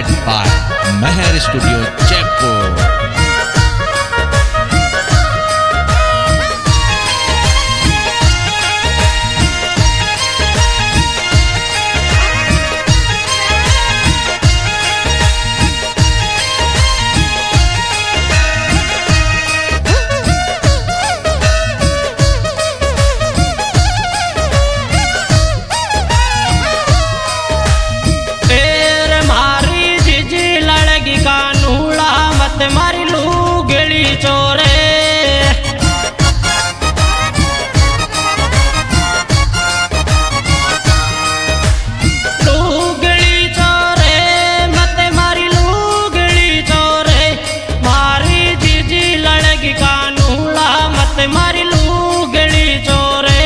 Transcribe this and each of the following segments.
presented by Meher Studio Jaipur. मारी लूगड़ी चोरे लूगड़ी चोरे मत मारी लूगड़ी चोरे मारी जीजी लड़की कानूला मत मारी लूगड़ी चोरे।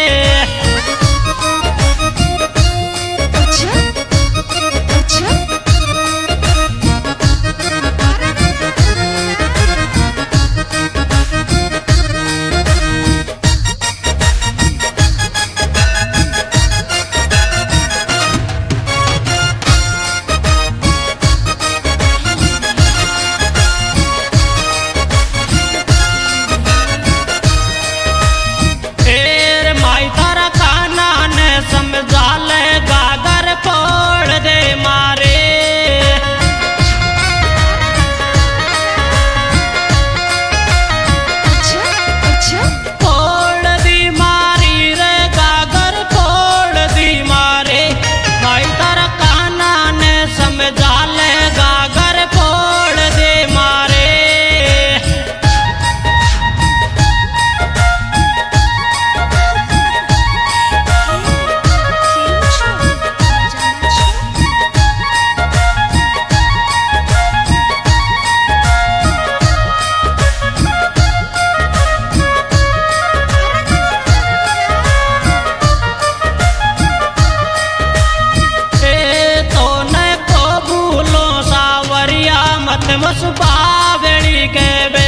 मस बावड़ी के बे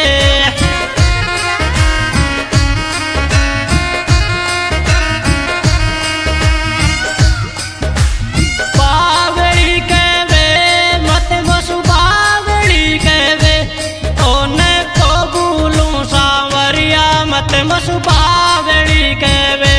बावड़ी के बे मत मस बावड़ी के बे ओने को भूलूं सावरिया मत मस बावड़ी के बे।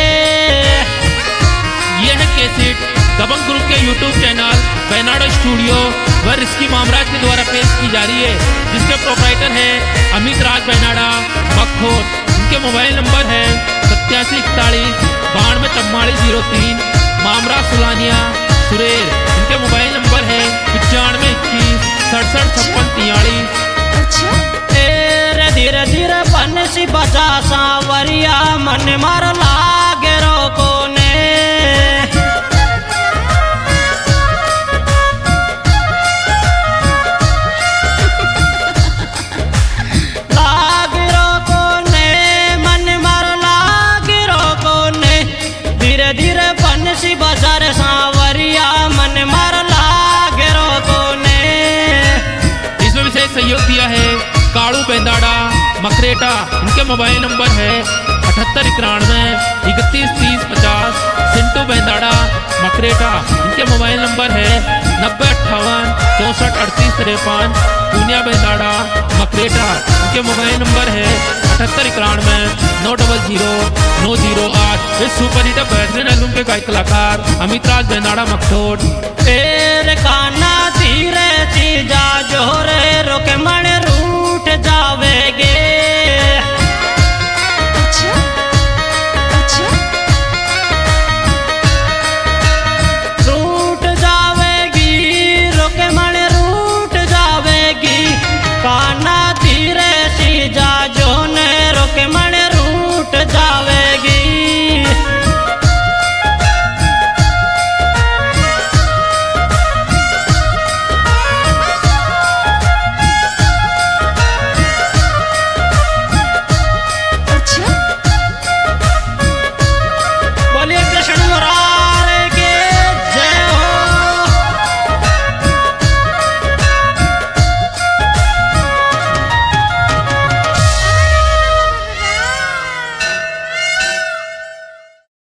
यह कैसेट दबंग ग्रुप के YouTube चैनल बेनाडो स्टूडियो व रिस्की मामराज के द्वारा पेश की जा रही है, जिसके प्रोपराइटर हैं अमित राज बेनाडा मखोट। उनके मोबाइल नंबर है 8741 924403। मामराज सुलानिया सुरेर, उनके मोबाइल नंबर है 9521 675643। धीरे धीरे बंसी बजा सावरिया मन मार लागे रोको ने बाजार सावरिया मन मार लागे रोको ने। इसमें विशेष सहयोग दिया है काड़ू बेंदाड़ा मकरेटा। इनके मोबाइल नंबर है 7891 313050। सिंटू बेंदाड़ा मकरेटा, इनके मोबाइल नंबर है 9058 643853। पूनिया बेंदाड़ा मकरेटा, इनके मोबाइल नंबर है 7891 900 908। इस सुपर हिट बेहतरीन एल्बम के गायक कलाकार अमित राज बेनाडा मखोट। काना धीरे चीजा जोरे रोके मन